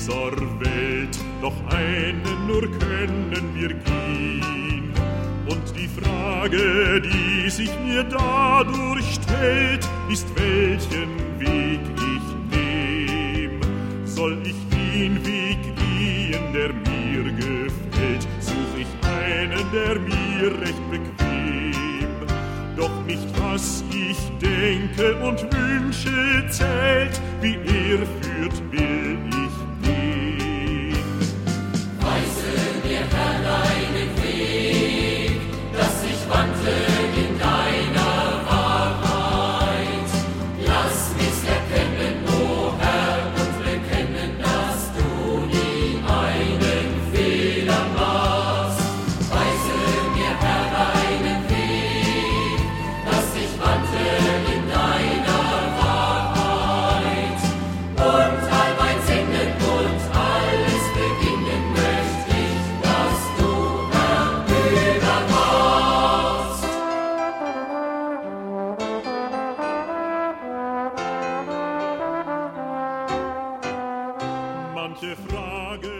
dieser Welt, doch einen nur können wir gehen. Und die Frage, die sich mir dadurch stellt, ist, welchen Weg ich nehm. Soll ich den Weg gehen, der mir gefällt, such ich einen, der mir recht bequem. Doch nicht, was ich denke und wünsche, zählt, wie er führt, will ich gehen. Weise mir, Herr, deinen Weg, dass ich wandle in deiner Wahrheit. Lass mich erkennen, o Herr, und bekennen, dass du nie einen Fehler machst. Weise mir, Herr, deinen Weg, dass ich wandle in deiner Wahrheit. Und all mein Singen und alles beginnen möchte ich, dass du, Herr, übermachst. Manche Frage